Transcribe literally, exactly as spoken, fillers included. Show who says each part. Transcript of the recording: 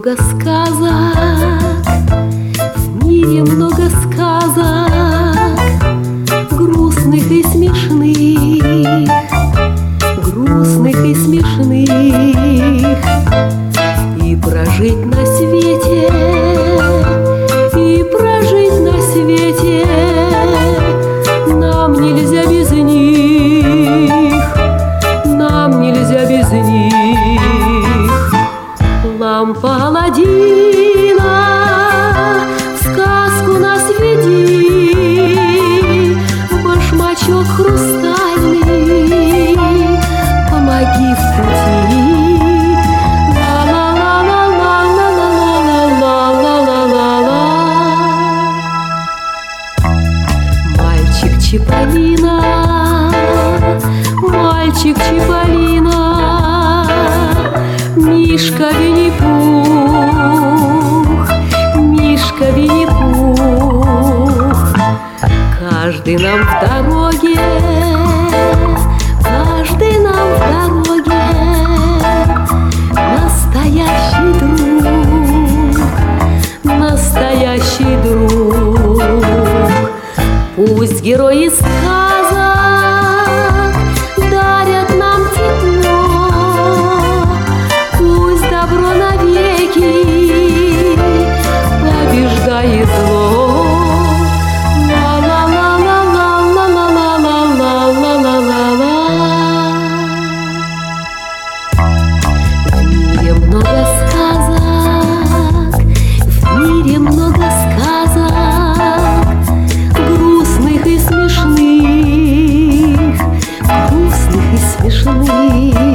Speaker 1: много сказок, в мире много сказок, грустных и смешных, грустных и смешных. И прожить на свете, и прожить на свете нам нельзя без них, нам нельзя без них. Лампа Аладдина, в сказку нас веди, в башмачок хрустальный помоги в пути. Мальчик Чиполлино, мальчик Чиполлино, Мишка Винни-Пух, Мишка Винни-Пух. Каждый нам в дороге, каждый нам в дороге настоящий друг, настоящий друг. Пусть герои сказок дарят нам тепло, пусть добро навеки побеждает зло. В мире много сказок, в мире много сказок, грустных и смешных, грустных и смешных.